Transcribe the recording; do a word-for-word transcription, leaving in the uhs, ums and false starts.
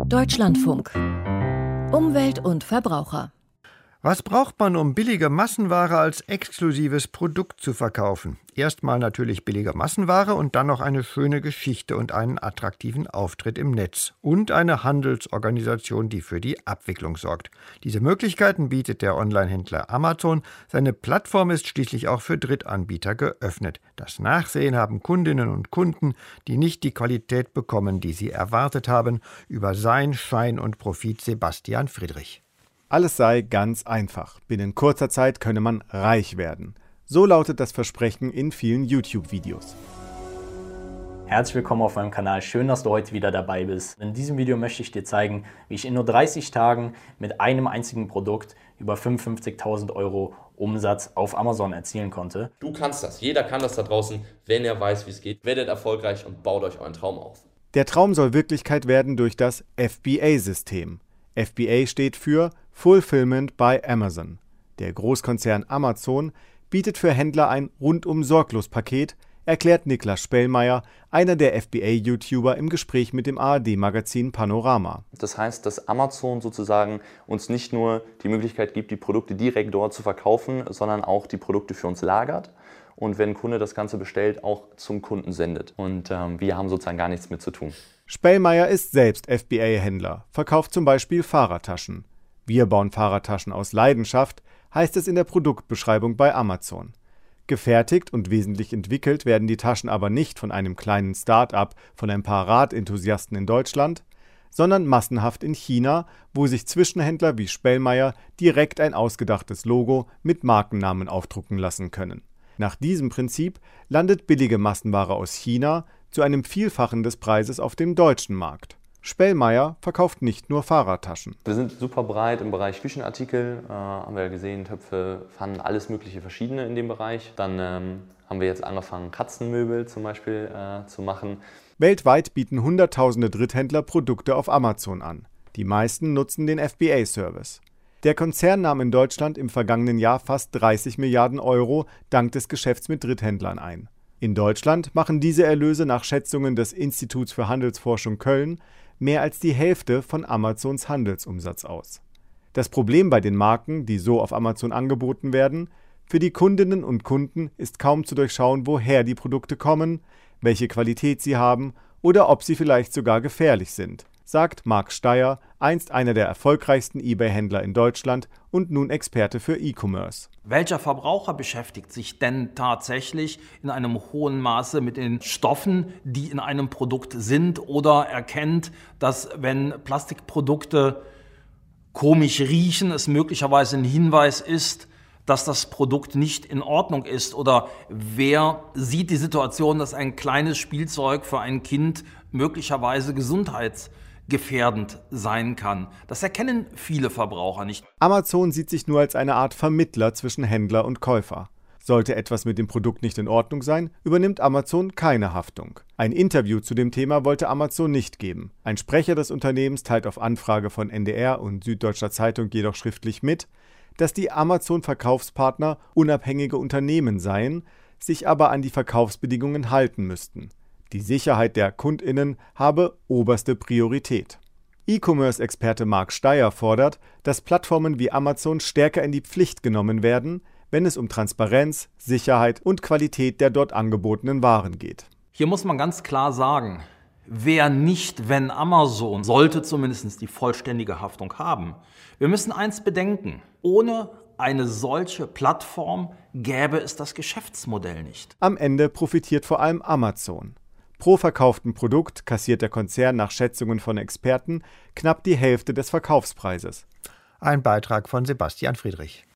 Deutschlandfunk. Umwelt und Verbraucher. Was braucht man, um billige Massenware als exklusives Produkt zu verkaufen? Erstmal natürlich billige Massenware und dann noch eine schöne Geschichte und einen attraktiven Auftritt im Netz. Und eine Handelsorganisation, die für die Abwicklung sorgt. Diese Möglichkeiten bietet der Onlinehändler Amazon. Seine Plattform ist schließlich auch für Drittanbieter geöffnet. Das Nachsehen haben Kundinnen und Kunden, die nicht die Qualität bekommen, die sie erwartet haben. Über sein Schein und Profit Sebastian Friedrich. Alles sei ganz einfach. Binnen kurzer Zeit könne man reich werden. So lautet das Versprechen in vielen YouTube-Videos. Herzlich willkommen auf meinem Kanal. Schön, dass du heute wieder dabei bist. In diesem Video möchte ich dir zeigen, wie ich in nur dreißig Tagen mit einem einzigen Produkt über fünfundfünfzigtausend Euro Umsatz auf Amazon erzielen konnte. Du kannst das. Jeder kann das da draußen, wenn er weiß, wie es geht. Werdet erfolgreich und baut euch euren Traum auf. Der Traum soll Wirklichkeit werden durch das F B A-System. F B A steht für Fulfillment by Amazon. Der Großkonzern Amazon bietet für Händler ein Rundum-Sorglos-Paket, erklärt Niklas Spellmeier, einer der F B A-YouTuber, im Gespräch mit dem A R D-Magazin Panorama. Das heißt, dass Amazon sozusagen uns nicht nur die Möglichkeit gibt, die Produkte direkt dort zu verkaufen, sondern auch die Produkte für uns lagert und wenn ein Kunde das Ganze bestellt, auch zum Kunden sendet. Und ähm, wir haben sozusagen gar nichts mit zu tun. Spellmeier ist selbst F B A-Händler, verkauft zum Beispiel Fahrradtaschen. Wir bauen Fahrradtaschen aus Leidenschaft, heißt es in der Produktbeschreibung bei Amazon. Gefertigt und wesentlich entwickelt werden die Taschen aber nicht von einem kleinen Start-up von ein paar Radenthusiasten in Deutschland, sondern massenhaft in China, wo sich Zwischenhändler wie Spellmeier direkt ein ausgedachtes Logo mit Markennamen aufdrucken lassen können. Nach diesem Prinzip landet billige Massenware aus China zu einem Vielfachen des Preises auf dem deutschen Markt. Spellmeier verkauft nicht nur Fahrradtaschen. Wir sind super breit im Bereich Küchenartikel, äh, haben wir ja gesehen, Töpfe, Pfannen, alles mögliche verschiedene in dem Bereich. Dann ähm, haben wir jetzt angefangen, Katzenmöbel zum Beispiel äh, zu machen. Weltweit bieten Hunderttausende Dritthändler Produkte auf Amazon an. Die meisten nutzen den F B A-Service. Der Konzern nahm in Deutschland im vergangenen Jahr fast dreißig Milliarden Euro dank des Geschäfts mit Dritthändlern ein. In Deutschland machen diese Erlöse nach Schätzungen des Instituts für Handelsforschung Köln mehr als die Hälfte von Amazons Handelsumsatz aus. Das Problem bei den Marken, die so auf Amazon angeboten werden: Für die Kundinnen und Kunden ist kaum zu durchschauen, woher die Produkte kommen, welche Qualität sie haben oder ob sie vielleicht sogar gefährlich sind, sagt Marc Steyer, einst einer der erfolgreichsten eBay-Händler in Deutschland und nun Experte für E-Commerce. Welcher Verbraucher beschäftigt sich denn tatsächlich in einem hohen Maße mit den Stoffen, die in einem Produkt sind, oder erkennt, dass, wenn Plastikprodukte komisch riechen, es möglicherweise ein Hinweis ist, dass das Produkt nicht in Ordnung ist? Oder wer sieht die Situation, dass ein kleines Spielzeug für ein Kind möglicherweise gesundheitsgefährdend sein kann? Das erkennen viele Verbraucher nicht. Amazon sieht sich nur als eine Art Vermittler zwischen Händler und Käufer. Sollte etwas mit dem Produkt nicht in Ordnung sein, übernimmt Amazon keine Haftung. Ein Interview zu dem Thema wollte Amazon nicht geben. Ein Sprecher des Unternehmens teilt auf Anfrage von N D R und Süddeutscher Zeitung jedoch schriftlich mit, dass die Amazon-Verkaufspartner unabhängige Unternehmen seien, sich aber an die Verkaufsbedingungen halten müssten. Die Sicherheit der KundInnen habe oberste Priorität. E-Commerce-Experte Marc Steyer fordert, dass Plattformen wie Amazon stärker in die Pflicht genommen werden, wenn es um Transparenz, Sicherheit und Qualität der dort angebotenen Waren geht. Hier muss man ganz klar sagen, wer nicht, wenn Amazon, sollte zumindest die vollständige Haftung haben. Wir müssen eins bedenken: Ohne eine solche Plattform gäbe es das Geschäftsmodell nicht. Am Ende profitiert vor allem Amazon. Pro verkauften Produkt kassiert der Konzern nach Schätzungen von Experten knapp die Hälfte des Verkaufspreises. Ein Beitrag von Sebastian Friedrich.